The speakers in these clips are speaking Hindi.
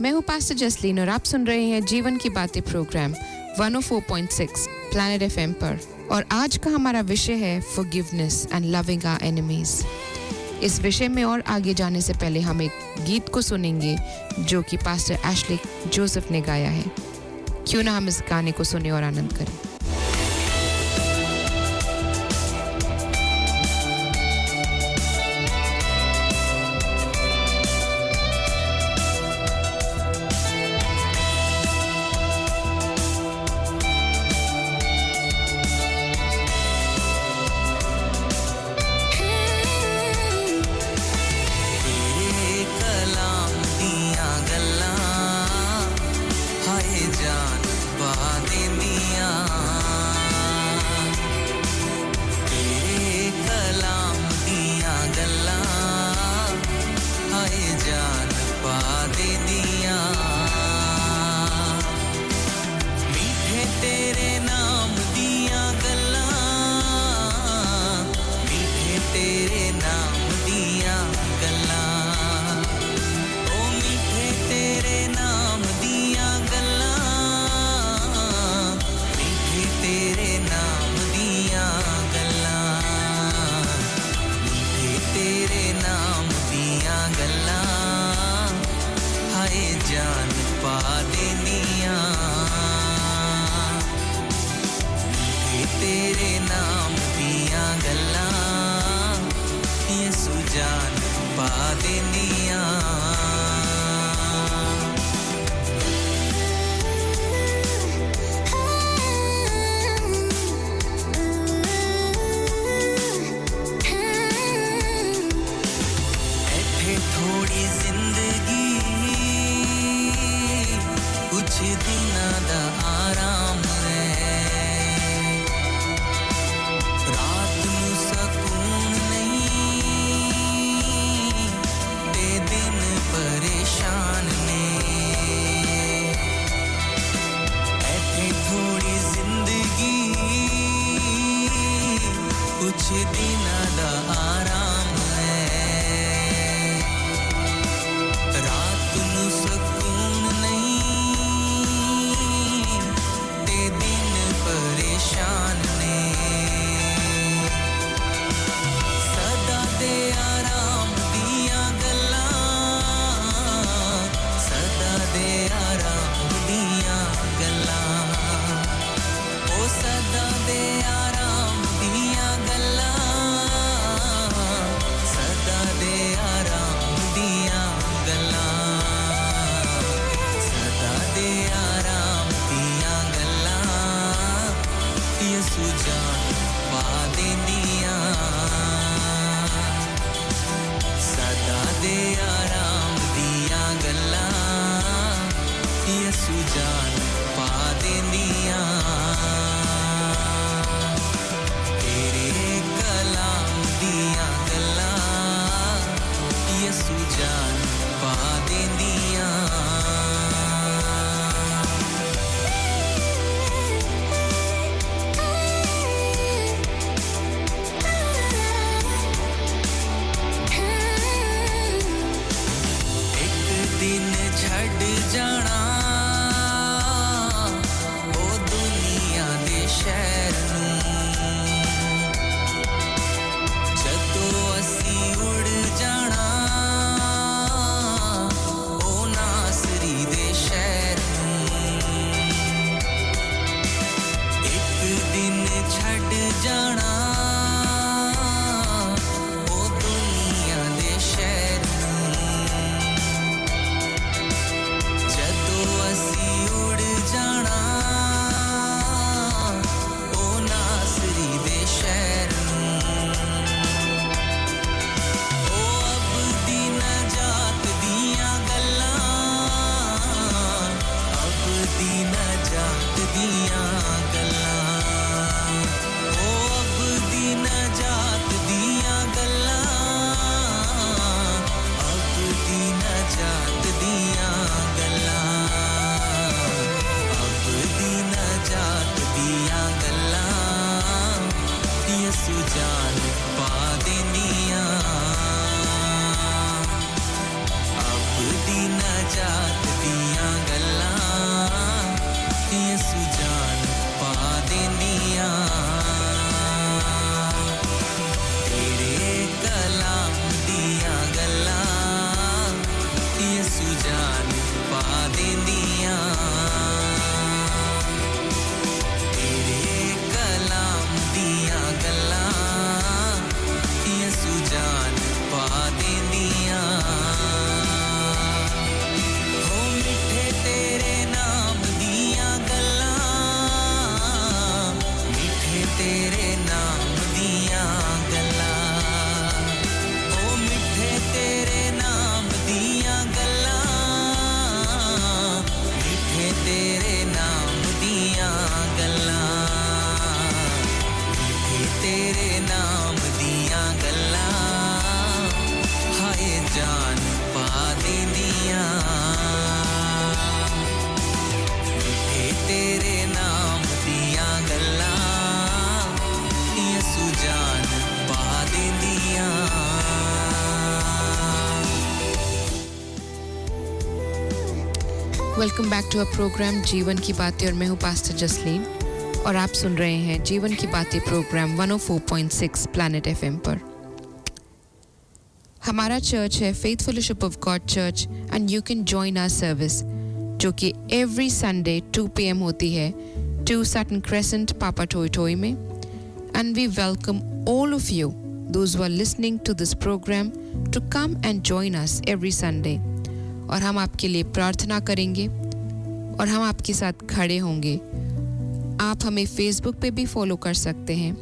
मैं हूं पास्टर जसलीन और आप सुन रहे हैं जीवन की बातें प्रोग्राम 104.6 प्लैनेट एफएम पर और आज का हमारा विषय है forgiveness and loving our enemies. इस विषय में और आगे जाने से पहले हम एक गीत को सुनेंगे जो कि पास्टर एशली जोसेफ ने गाया है। क्यों ना हम इस गाने को सुने और आनंद करें। जात दी welcome back to a program जीवन की बातें और मैं हूं पास्टर जसलीन और आप सुन रहे हैं जीवन की बातें प्रोग्राम 104.6 प्लैनेट एफएम पर। हमारा चर्च है faith fellowship of God church and you can join our service जो कि एवरी संडे 2 PM होती है 2 Sutton Crescent, Papa Toy में। And we welcome all of you, those who are listening to this program, to come and join us every Sunday. और हम आपके लिए प्रार्थना करेंगे और हम आपके साथ खड़े होंगे। आप हमें Facebook पे भी फॉलो कर सकते हैं,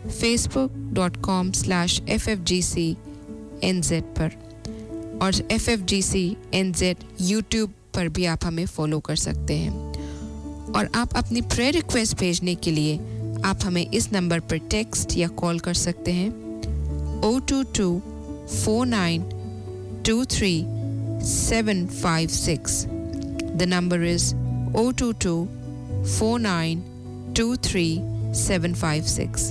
facebook.com/ffgcnz पर, और FFGCNZ YouTube पर भी आप हमें फॉलो कर सकते हैं। और आप अपनी प्रेयर रिक्वेस्ट भेजने के लिए आप हमें इस नंबर पर टेक्स्ट या कॉल कर सकते हैं 022-4923-756। The number is 022-4923-756।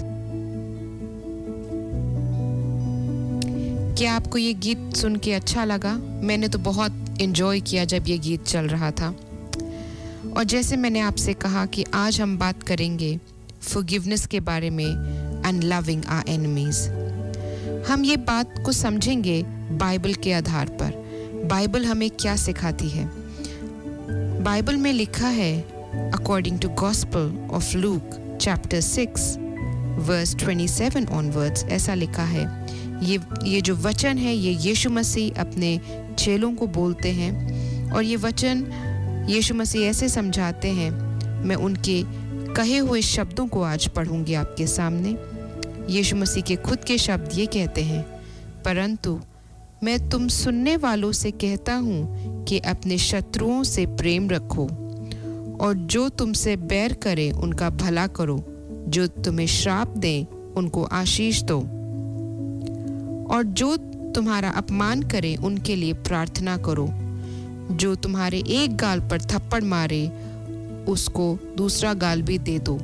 क्या आपको ये गीत सुन के अच्छा लगा? मैंने तो बहुत एंजॉय किया जब ये गीत चल रहा था। और जैसे मैंने आपसे कहा कि आज हम बात करेंगे forgiveness के बारे में and loving our enemies। हम ये बात को समझेंगे बाइबल के आधार पर। बाइबल हमें क्या सिखाती है? बाइबल में लिखा है according to Gospel of Luke chapter 6 verse 27 onwards, ऐसा लिखा है। ये जो वचन है ये यीशु मसीह अपने चेलों को बोलते हैं और ये वचन यीशु मसीह ऐसे समझाते हैं। मैं उनके कहे हुए शब्दों को आज पढ़ूंगी आपके सामने। यीशु मसीह के खुद के शब्द ये कहते हैं, परंतु मैं तुम सुनने वालों से कहता हूँ कि अपने शत्रुओं से प्रेम रखो और जो तुमसे बैर करे उनका भला करो, जो तुम्हें श्राप दें उनको आशीष दो और जो तुम्हारा अपमान करे उनके लिए प्रार्थना करो। जो तुम्हारे एक गाल पर थप्पड़ मारे उसको दूसरा गाल भी दे दो।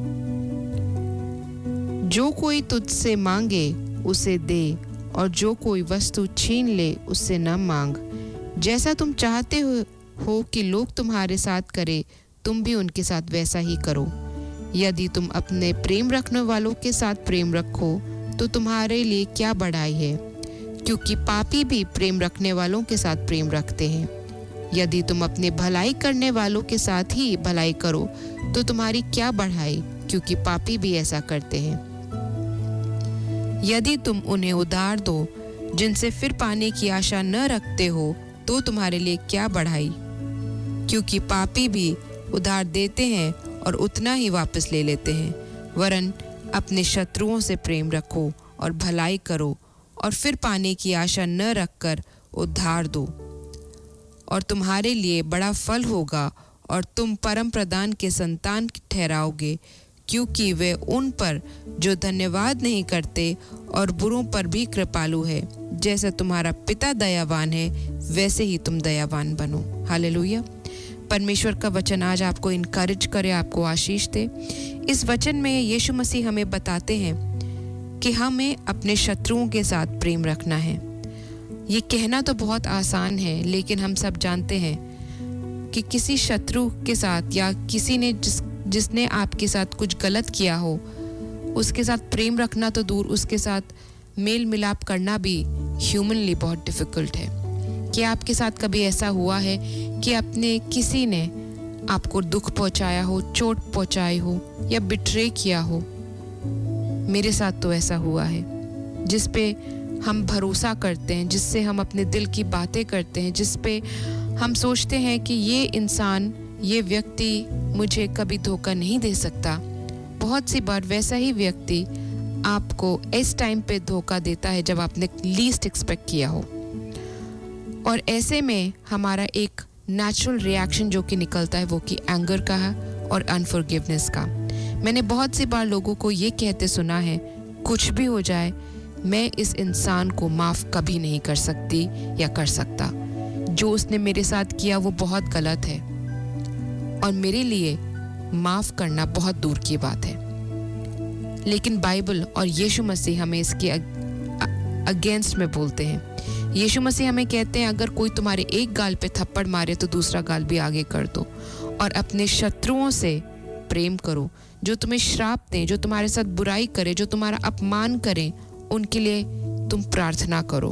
जो कोई तुझसे मांगे उसे दे और जो कोई वस्तु छीन ले उससे न मांग। जैसा तुम चाहते हो कि लोग तुम्हारे साथ करें तुम भी उनके साथ वैसा ही करो। यदि तुम अपने प्रेम रखने वालों के साथ प्रेम रखो तो तुम्हारे लिए क्या बढ़ाई है, क्योंकि पापी भी प्रेम रखने वालों के साथ प्रेम रखते हैं। यदि तुम अपने भलाई करने वालों के साथ ही भलाई करो तो तुम्हारी क्या बढ़ाई, क्योंकि पापी भी ऐसा करते हैं। यदि तुम उन्हें उधार दो जिनसे फिर पाने की आशा न रखते हो तो तुम्हारे लिए क्या बढ़ाई, क्योंकि पापी भी उधार देते हैं और उतना ही वापस ले लेते हैं। वरन अपने शत्रुओं से प्रेम रखो और भलाई करो और फिर पाने की आशा न रखकर उधार दो और तुम्हारे लिए बड़ा फल होगा और तुम परम प्रधान के संतान ठहराओगे, क्योंकि वे उन पर जो धन्यवाद नहीं करते और बुरों पर भी कृपालु है। जैसा तुम्हारा पिता दयावान है वैसे ही तुम दयावान बनो। हालेलुया। परमेश्वर का वचन आज आपको इनकरेज करे, आपको आशीष दे। इस वचन में यीशु मसीह हमें बताते हैं कि हमें अपने शत्रुओं के साथ प्रेम रखना है। ये कहना तो बहुत आसान है, लेकिन हम सब जानते हैं कि किसी शत्रु के साथ या किसी ने जिसने आपके साथ कुछ गलत किया हो उसके साथ प्रेम रखना तो दूर, उसके साथ मेल मिलाप करना भी ह्यूमनली बहुत डिफिकल्ट है। क्या आपके साथ कभी ऐसा हुआ है कि अपने किसी ने आपको दुख पहुंचाया हो, चोट पहुंचाई हो या बिट्रे किया हो? मेरे साथ तो ऐसा हुआ है, जिस पे हम भरोसा करते हैं, जिससे हम अपने दिल की बातें करते हैं, जिस पे हम सोचते हैं कि ये इंसान, ये व्यक्ति मुझे कभी धोखा नहीं दे सकता। बहुत सी बार वैसा ही व्यक्ति आपको इस टाइम पे धोखा देता है जब आपने लीस्ट एक्सपेक्ट किया हो। और ऐसे में हमारा एक नेचुरल रिएक्शन जो कि निकलता है वो कि एंगर का है और अनफॉरगिवनेस का। मैंने बहुत सी बार लोगों को ये कहते सुना है, कुछ भी हो जाए मैं इस इंसान को माफ़ कभी नहीं कर सकती या कर सकता। जो उसने मेरे साथ किया वो बहुत गलत है और मेरे लिए माफ़ करना बहुत दूर की बात है। लेकिन बाइबल और यीशु मसीह हमें इसके अगेंस्ट में बोलते हैं। यीशु मसीह हमें कहते हैं अगर कोई तुम्हारे एक गाल पे थप्पड़ मारे तो दूसरा गाल भी आगे कर दो और अपने शत्रुओं से प्रेम करो। जो तुम्हें श्राप दें, जो तुम्हारे साथ बुराई करे, जो तुम्हारा अपमान करें, उनके लिए तुम प्रार्थना करो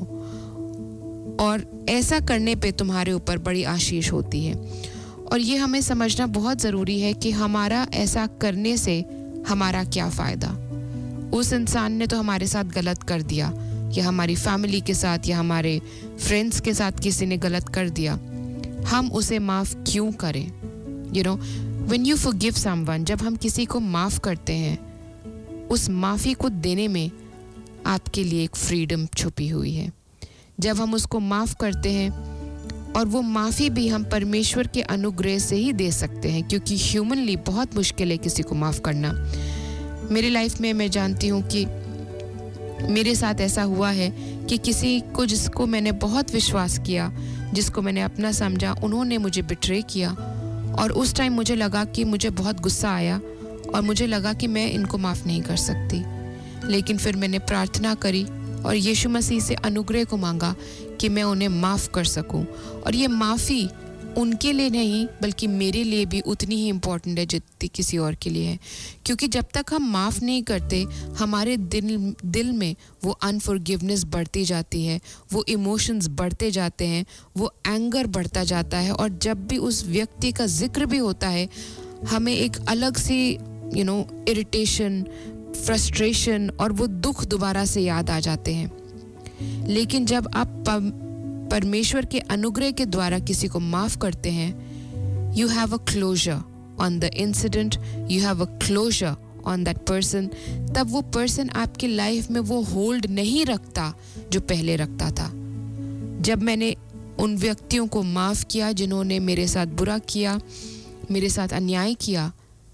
और ऐसा करने पे तुम्हारे ऊपर बड़ी आशीष होती है। और ये हमें समझना बहुत ज़रूरी है कि हमारा ऐसा करने से हमारा क्या फ़ायदा। उस इंसान ने तो हमारे साथ गलत कर दिया, या हमारी फैमिली के साथ या हमारे फ्रेंड्स के साथ किसी ने गलत कर दिया, हम उसे माफ़ क्यों करें? You know, when you forgive someone, जब हम किसी को माफ़ करते हैं, उस माफ़ी को देने में आपके लिए एक फ्रीडम छुपी हुई है। जब हम उसको माफ़ करते हैं, और वो माफ़ी भी हम परमेश्वर के अनुग्रह से ही दे सकते हैं, क्योंकि ह्यूमनली बहुत मुश्किल है किसी को माफ़ करना। मेरी लाइफ में मैं जानती हूँ कि मेरे साथ ऐसा हुआ है कि किसी को जिसको मैंने बहुत विश्वास किया, जिसको मैंने अपना समझा, उन्होंने मुझे बिट्रे किया और उस टाइम मुझे लगा कि मुझे बहुत गुस्सा आया और मुझे लगा कि मैं इनको माफ़ नहीं कर सकती। लेकिन फिर मैंने प्रार्थना करी और यीशु मसीह से अनुग्रह को मांगा कि मैं उन्हें माफ़ कर सकूं। और ये माफ़ी उनके लिए नहीं बल्कि मेरे लिए भी उतनी ही इम्पोर्टेंट है जितनी किसी और के लिए है, क्योंकि जब तक हम माफ़ नहीं करते हमारे दिल में वो अनफॉरगिवनेस बढ़ती जाती है, वो इमोशंस बढ़ते जाते हैं, वो एंगर बढ़ता जाता है और जब भी उस व्यक्ति का जिक्र भी होता है हमें एक अलग सी इरिटेशन, फ्रस्ट्रेशन और वो दुख दोबारा से याद आ जाते हैं। लेकिन जब आप परमेश्वर के अनुग्रह के द्वारा किसी को माफ़ करते हैं, you have a closure on the incident, you have a closure on that person. तब वो पर्सन आपकी लाइफ में वो होल्ड नहीं रखता जो पहले रखता था। जब मैंने उन व्यक्तियों को माफ़ किया जिन्होंने मेरे साथ बुरा किया, मेरे साथ अन्याय किया,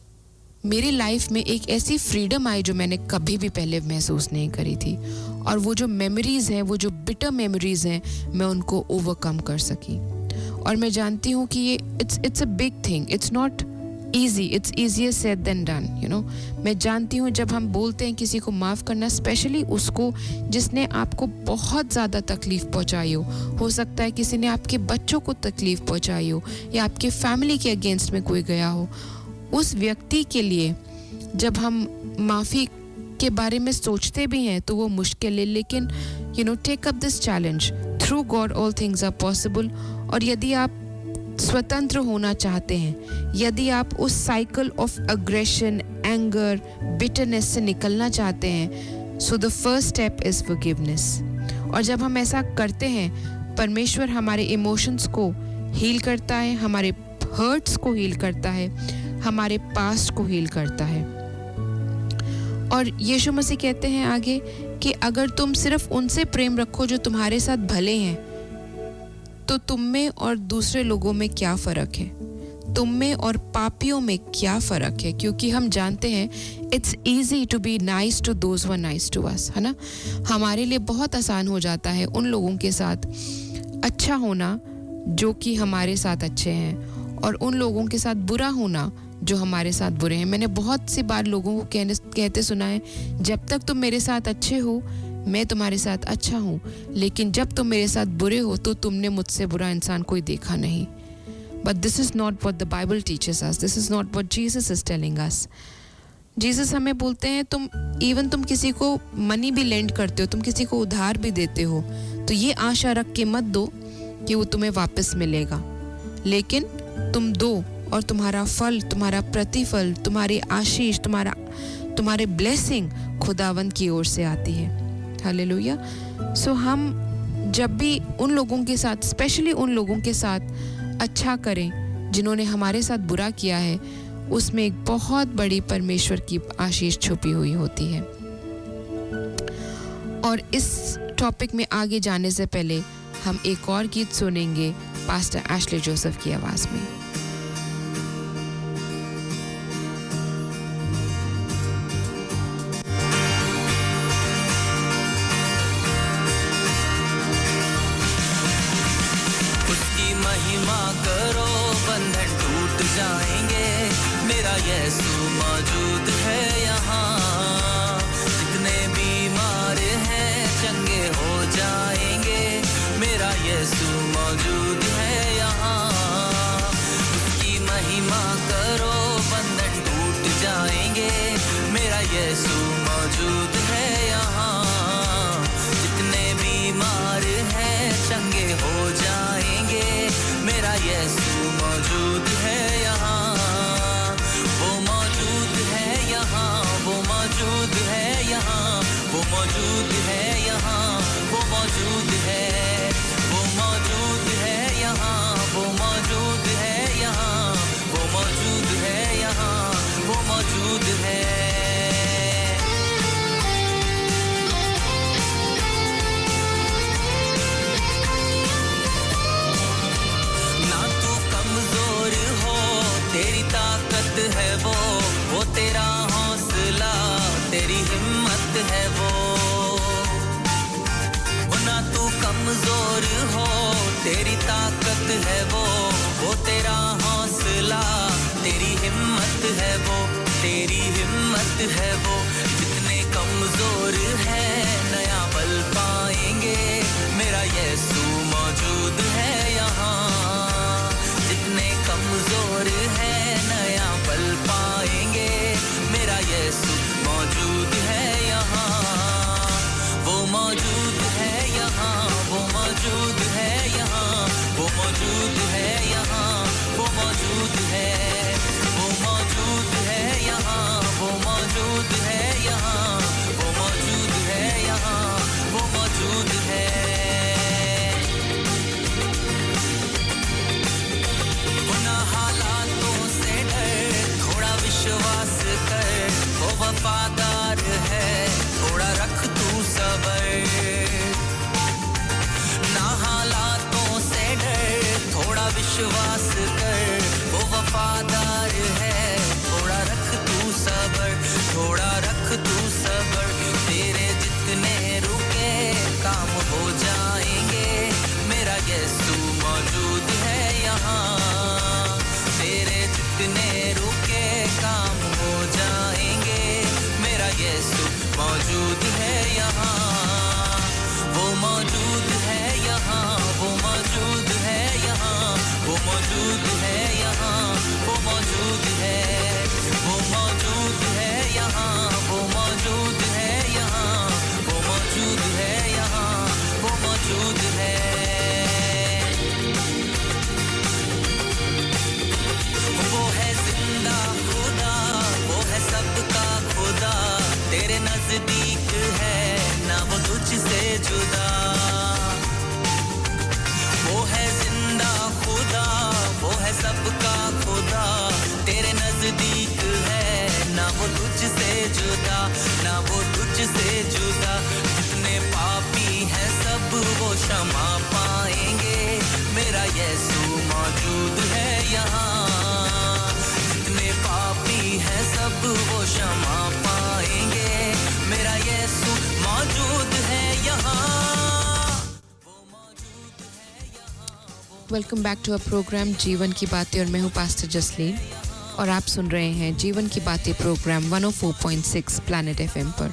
मेरी लाइफ में एक ऐसी फ्रीडम आई जो मैंने कभी भी पहले महसूस नहीं करी थी। और वो जो मेमोरीज़ हैं, वो जो बिटर मेमोरीज़ हैं, मैं उनको ओवरकम कर सकी। और मैं जानती हूँ कि ये it's a big thing, it's not easy, it's easier said than done, you know. मैं जानती हूँ जब हम बोलते हैं किसी को माफ़ करना, स्पेशली उसको जिसने आपको बहुत ज़्यादा तकलीफ़ पहुँचाई हो सकता है किसी ने आपके बच्चों को तकलीफ़ पहुँचाई हो या आपके फैमिली के अगेंस्ट में कोई गया हो, उस व्यक्ति के लिए जब हम माफ़ी के बारे में सोचते भी हैं तो वो मुश्किल है। लेकिन take up this challenge, through God all things are possible. और यदि आप स्वतंत्र होना चाहते हैं, यदि आप उस cycle of aggression, anger, bitterness से निकलना चाहते हैं, so the first step is forgiveness. और जब हम ऐसा करते हैं, परमेश्वर हमारे इमोशंस को हील करता है, हमारे हर्ट्स को हील करता है, हमारे पास्ट को हील करता है। और यीशु मसीह कहते हैं आगे कि अगर तुम सिर्फ उनसे प्रेम रखो जो तुम्हारे साथ भले हैं, तो तुम में और दूसरे लोगों में क्या फ़र्क है, तुम में और पापियों में क्या फ़र्क है। क्योंकि हम जानते हैं it's easy to be nice to those who are nice to us, है ना। हमारे लिए बहुत आसान हो जाता है उन लोगों के साथ अच्छा होना जो कि हमारे साथ अच्छे हैं, और उन लोगों के साथ बुरा होना जो हमारे साथ बुरे हैं। मैंने बहुत सी बार लोगों को कहते सुना है, जब तक तुम मेरे साथ अच्छे हो मैं तुम्हारे साथ अच्छा हूँ, लेकिन जब तुम मेरे साथ बुरे हो तो तुमने मुझसे बुरा इंसान कोई देखा नहीं। But this is not what the Bible teaches us, this is not what Jesus is telling us. Jesus हमें बोलते हैं तुम किसी को मनी भी लेंड करते हो, तुम किसी को उधार भी देते हो, तो ये आशा रख के मत दो कि वो तुम्हें वापस मिलेगा, लेकिन तुम दो और तुम्हारा फल, तुम्हारा प्रतिफल, तुम्हारी आशीष, तुम्हारे ब्लेसिंग खुदावंद की ओर से आती है। हालेलुया। सो हम जब भी उन लोगों के साथ, स्पेशली उन लोगों के साथ अच्छा करें जिन्होंने हमारे साथ बुरा किया है, उसमें एक बहुत बड़ी परमेश्वर की आशीष छुपी हुई होती है। और इस टॉपिक में आगे जाने से पहले हम एक और गीत सुनेंगे पास्टर एशले जोसेफ की आवाज़ में। यीशु मौजूद है यहाँ, जितने बीमार हैं चंगे हो जाएंगे। मौजूद है यहाँ उसकी महिमा करो बंधन टूट जाएंगे मेरा यीशु मौजूद है यहाँ जितने बीमार हैं चंगे हो जाएंगे मेरा यीशु मौजूद है यहाँ वो मौजूद है यहाँ वो मौजूद है यहाँ वो मौजूद है यहाँ वो मौजूद है वो मौजूद है यहाँ वो मौजूद है यहाँ वो मौजूद है यहाँ वो मौजूद है ना तू कमजोर हो तेरी ताकत है वो तेरा हौसला तेरी हिम्मत है वो ना तू कमजोर हो तेरी ताकत है वो तेरा हौसला तेरी हिम्मत है वो तेरी हिम्मत है वो जितने कमजोर है नया बल पाएंगे मेरा यीशु मौजूद है यहाँ जितने कमजोर है नया बल पाएंगे मेरा यीशु मौजूद है यहाँ वो मौजूद है यहाँ वो मौजूद है यहाँ वो मौजूद है यहाँ वो मौजूद है वो मौजूद है यहाँ वो मौजूद है यहाँ वो मौजूद है यहाँ वो मौजूद है हालातों से डर थोड़ा विश्वास कर वो वफादार है थोड़ा रख तू सबर ना हालातों से डर थोड़ा विश्वास कर वो वफादार है थोड़ा रख तू सबर थोड़ा रख तू सबर तेरे जितने रुके काम हो जाएंगे मेरा यीशु मौजूद है यहाँ तेरे जितने रुके काम हो जाएंगे मेरा यीशु मौजूद है यहाँ वो मौजूद है यहाँ वो मौजूद है यहाँ वो मौजूद है यहाँ वो मौजूद है वो मौजूद है यहाँ वो मौजूद है यहाँ वो मौजूद है यहाँ वो मौजूद है वो है जिंदा खुदा वो है सबका खुदा तेरे नजदीक है ना वो तुझसे जुदा वो है जिंदा खुदा वो है सबका खुदा तेरे नजदीक है ना वो तुझसे जुदा ना वो तुझसे जुदा जितने पापी हैं सब वो क्षमा पाएंगे मेरा यीशु मौजूद है यहाँ जितने पापी हैं सब वो क्षमा पाएंगे मेरा यीशु मौजूद है यहाँ welcome back to a program जीवन की बातें और मैं हूं पास्टर जसलीन और आप सुन रहे हैं जीवन की बातें प्रोग्राम 104.6 प्लैनेट एफएम पर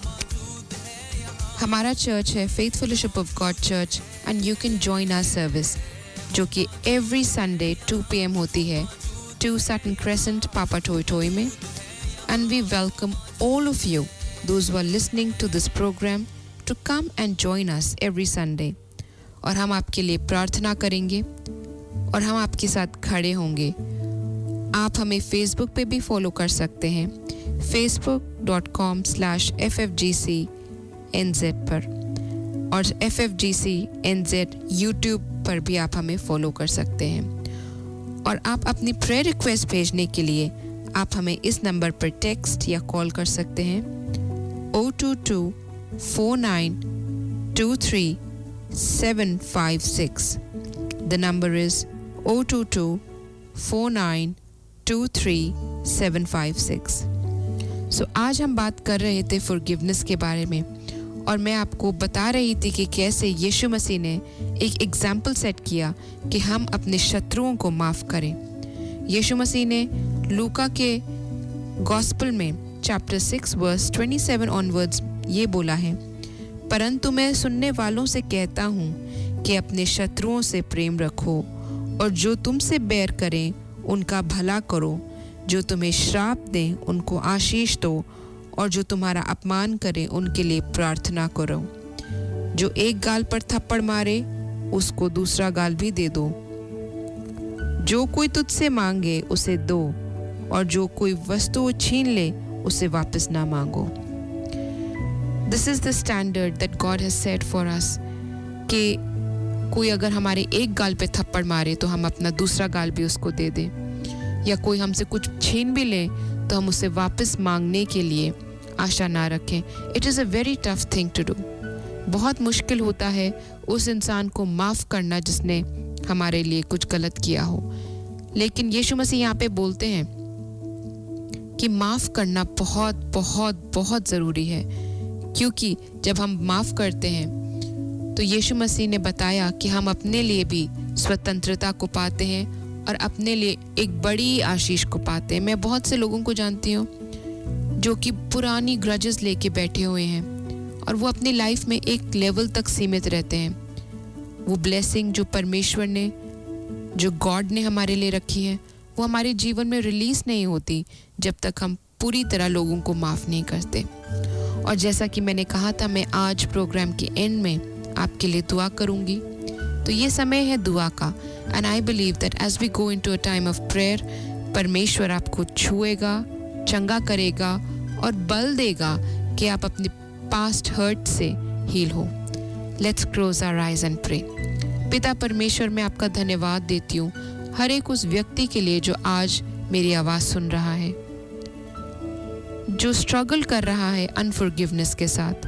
हमारा चर्च है faith fellowship of God church and you can join our service जो कि एवरी संडे 2 PM होती है 2 Sutton Crescent पापा टोई टोई में and we welcome all of you those who are listening to this program to come and join us every Sunday और हम आपके लिए प्रार्थना करेंगे और हम आपके साथ खड़े होंगे आप हमें फेसबुक पे भी फॉलो कर सकते हैं facebook.com/ffgcnz पर और ffgcnz यूट्यूब पर भी आप हमें फॉलो कर सकते हैं और आप अपनी प्रेयर रिक्वेस्ट भेजने के लिए आप हमें इस नंबर पर टेक्स्ट या कॉल कर सकते हैं 022-4923-756 The number is 022-4923-756 So आज हम बात कर रहे थे फॉरगिवनेस के बारे में और मैं आपको बता रही थी कि कैसे यीशु मसीह ने एक एग्जाम्पल सेट किया कि हम अपने शत्रुओं को माफ़ करें। यीशु मसीह ने लूका के गॉस्पेल में चैप्टर 6 वर्स 27 ऑनवर्ड्स ये बोला है, परंतु मैं सुनने वालों से कहता हूँ कि अपने शत्रुओं से प्रेम रखो और जो तुमसे बैर करें उनका भला करो, जो तुम्हें श्राप दें उनको आशीष दो और जो तुम्हारा अपमान करें उनके लिए प्रार्थना करो। जो एक गाल पर थप्पड़ मारे उसको दूसरा गाल भी दे दो। जो कोई तुझसे मांगे उसे दो और जो कोई वस्तु छीन ले उसे वापस ना मांगो। This is the standard that God has set for us कि कोई अगर हमारे एक गाल पे थप्पड़ मारे तो हम अपना दूसरा गाल भी उसको दे दें, या कोई हमसे कुछ छीन भी ले तो हम उसे वापस मांगने के लिए आशा ना रखें। It is a very tough thing to do. बहुत मुश्किल होता है उस इंसान को माफ़ करना जिसने हमारे लिए कुछ गलत किया हो, लेकिन यीशु मसीह यहाँ पे बोलते हैं कि माफ़ करना बहुत बहुत बहुत ज़रूरी है, क्योंकि जब हम माफ़ करते हैं तो यीशु मसीह ने बताया कि हम अपने लिए भी स्वतंत्रता को पाते हैं और अपने लिए एक बड़ी आशीष को पाते हैं। मैं बहुत से लोगों को जानती हूँ जो कि पुरानी ग्रजेस लेके बैठे हुए हैं और वो अपनी लाइफ में एक लेवल तक सीमित रहते हैं। वो ब्लेसिंग जो परमेश्वर ने, जो गॉड ने हमारे लिए रखी है, वो हमारे जीवन में रिलीज़ नहीं होती जब तक हम पूरी तरह लोगों को माफ़ नहीं करते। और जैसा कि मैंने कहा था, मैं आज प्रोग्राम के एंड में आपके लिए दुआ करूंगी, तो ये समय है दुआ का। And I believe that as we go into a time of prayer, परमेश्वर आपको छुएगा, चंगा करेगा और बल देगा कि आप अपने पास्ट हर्ट से हील हो। Let's close our eyes and pray. पिता परमेश्वर, मैं आपका धन्यवाद देती हूँ हर एक उस व्यक्ति के लिए जो आज मेरी आवाज़ सुन रहा है, जो स्ट्रगल कर रहा है अनफॉरगिवनेस के साथ,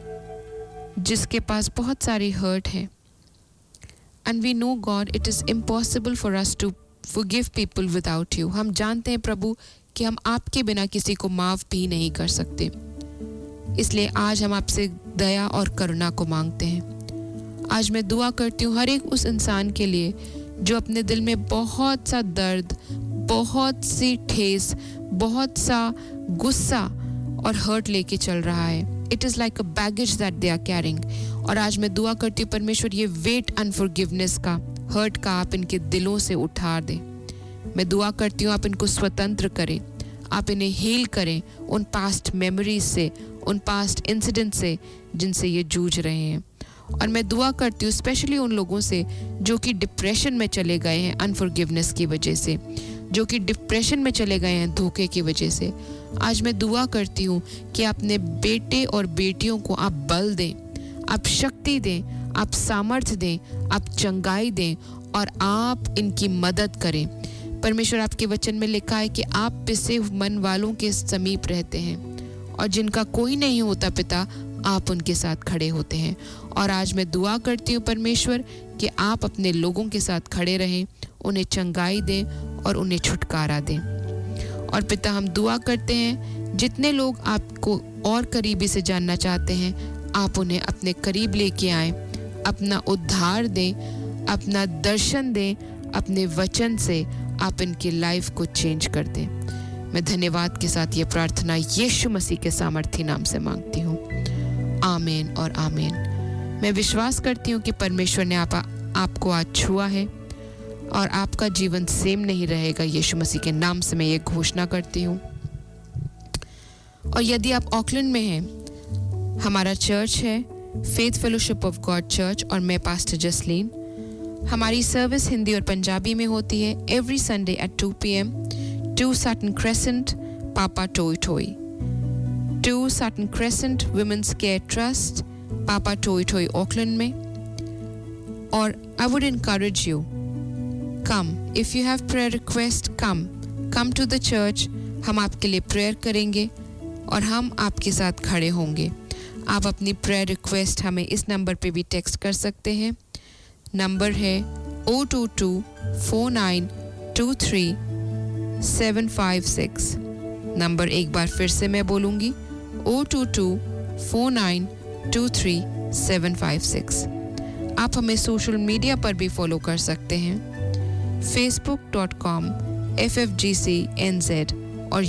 जिसके पास बहुत सारी हर्ट है। And we know God, it is impossible for us to forgive people without you. हम जानते हैं प्रभु कि हम आपके बिना किसी को माफ़ भी नहीं कर सकते, इसलिए आज हम आपसे दया और करुणा को मांगते हैं। आज मैं दुआ करती हूँ हर एक उस इंसान के लिए जो अपने दिल में बहुत सा दर्द, बहुत सी ठेस, बहुत सा गुस्सा और हर्ट लेके चल रहा है। It is like a baggage that they are carrying. और आज मैं दुआ करती हूँ परमेश्वर, ये वेट अनफॉरगिवनेस का, हर्ट का आप इनके दिलों से उठा दें। मैं दुआ करती हूँ आप इनको स्वतंत्र करें, आप इन्हें हील करें उन पास्ट मेमोरीज से, उन पास्ट इंसिडेंट से जिनसे ये जूझ रहे हैं। और मैं दुआ करती हूँ स्पेशली उन लोगों से जो कि डिप्रेशन में चले गए हैं अनफॉरगिवनेस की वजह से, जो कि डिप्रेशन में चले गए हैं धोखे की वजह से। आज मैं दुआ करती हूँ कि अपने बेटे और बेटियों को आप बल दें, आप शक्ति दें, आप सामर्थ्य दें, आप चंगाई दें और आप इनकी मदद करें। परमेश्वर, आपके वचन में लिखा है कि आप पिसे मन वालों के समीप रहते हैं और जिनका कोई नहीं होता पिता, आप उनके साथ खड़े होते हैं। और आज मैं दुआ करती हूँ परमेश्वर कि आप अपने लोगों के साथ खड़े रहें, उन्हें चंगाई दें और उन्हें छुटकारा दें। और पिता, हम दुआ करते हैं जितने लोग आपको और करीबी से जानना चाहते हैं, आप उन्हें अपने करीब लेके आएं, अपना उद्धार दें, अपना दर्शन दें, अपने वचन से आप इनकी लाइफ को चेंज कर दें। मैं धन्यवाद के साथ ये प्रार्थना यीशु मसीह के सामर्थी नाम से मांगती हूँ, आमीन और आमीन। मैं विश्वास करती हूँ कि परमेश्वर ने आपको आज छुआ है और आपका जीवन सेम नहीं रहेगा। यीशु मसीह के नाम से मैं ये घोषणा करती हूँ। और यदि आप ऑकलैंड में हैं, हमारा चर्च है faith fellowship of God church और मैं पास्टर जसलीन। हमारी सर्विस हिंदी और पंजाबी में होती है every Sunday at 2 PM 2 Sutton Crescent, पापा टोई टोई। 2 Sutton Crescent Women's Care Trust, पापा टोई टोई ऑकलैंड में। और I would encourage you, come if you have prayer request, come to the church। हम आपके लिए प्रेयर करेंगे और हम आपके साथ खड़े होंगे। आप अपनी प्रेयर रिक्वेस्ट हमें इस नंबर पे भी टेक्स्ट कर सकते हैं। नंबर है 0224923 नंबर एक बार फिर से मैं बोलूँगी 0224923 आप हमें सोशल मीडिया पर भी फॉलो कर सकते हैं, facebook.com ffgcnz और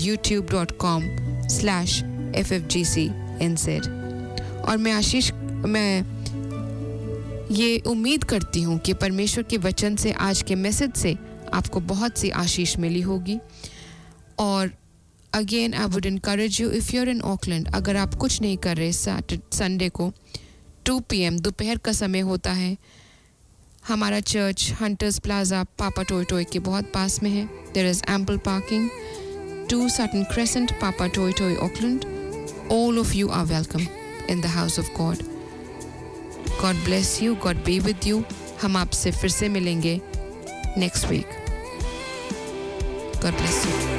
youtube.com/ffgcnz। और मैं ये उम्मीद करती हूँ कि परमेश्वर के वचन से आज के मैसेज से आपको बहुत सी आशीष मिली होगी और again I would encourage you if you are in Auckland अगर आप कुछ नहीं कर रहे संडे को 2 PM दोपहर का समय होता है हमारा church Hunters Plaza Papatoetoe के बहुत पास में है there is ample parking 2 Sutton Crescent Papa Toy Toy Auckland all of you are welcome in the house of God God bless you God be with you हम आपसे फिर से मिलेंगे next week God bless you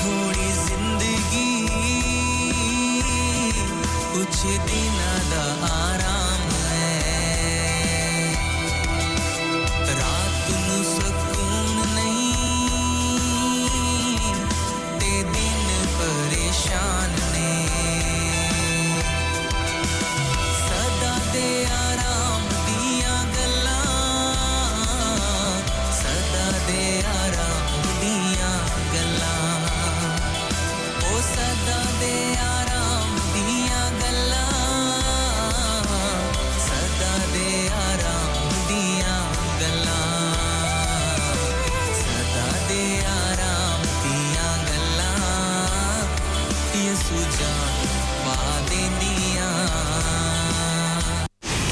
कुछ दिन दा